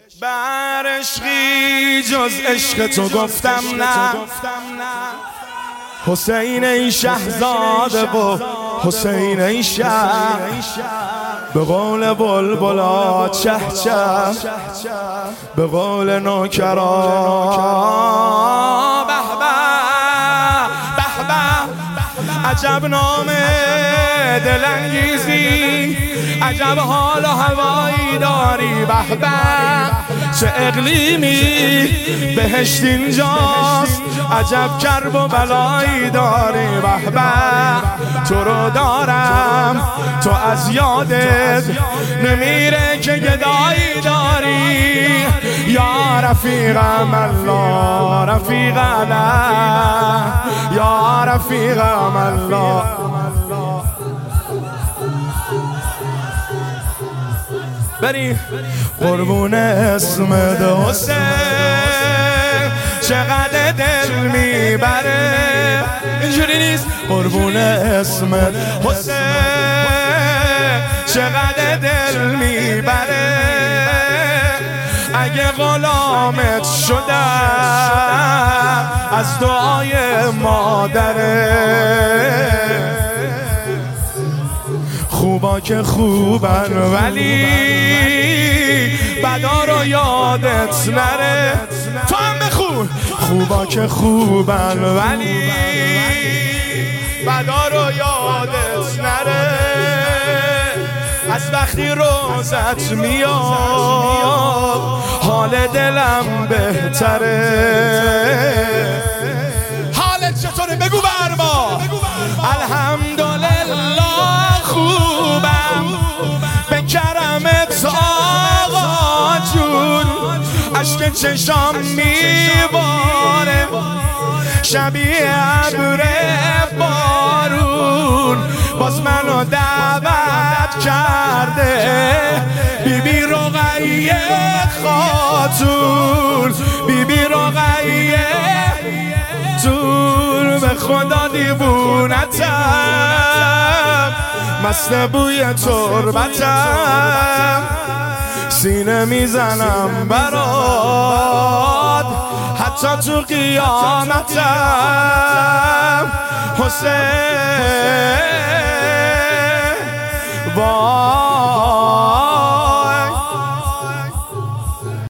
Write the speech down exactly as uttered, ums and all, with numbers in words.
بر عشقی جز عشق تو گفتم نه، حسین ای شهزاده و حسین ای شهر، به قول بلبلا چه چه، به قول نوکرا به به به به. عجب نام دلانگیزی، عجب حال و هوایی داری، به به چه اقلیمی بهشت اینجاست، عجب کرب و بلایی داری، به به تو رو دارم تو از یادت نمیره که گدایی داری، یا رفیقم الله رفیق الله، یا رفیقم الله. بریم قربون اسمت حسین، چقدر دل میبره، اینجوری نیست؟ قربون اسمت حسین، چقدر دل میبره، اگه غلامت شدم از دعای مادره. خوبا که خوبن ولی بدا رو یادت نره، تو هم بخون. خوبا که خوبن ولی بدا رو یادت نره، از وقتی روزت میاد حال دلم بهتره. حالت چطوره؟ بگو بر ما. الحمدلله خوبم به کرمت آقا جون، اشک چشام میباره شبیه ابر بارون، باز منو دعوت کرده بی بی رقیه خاتون، بی بی رقیه تون، به خدا دیوونتم مست بوی تربتم، سینه میزنم برات حتی تو قیامتم. حسین وای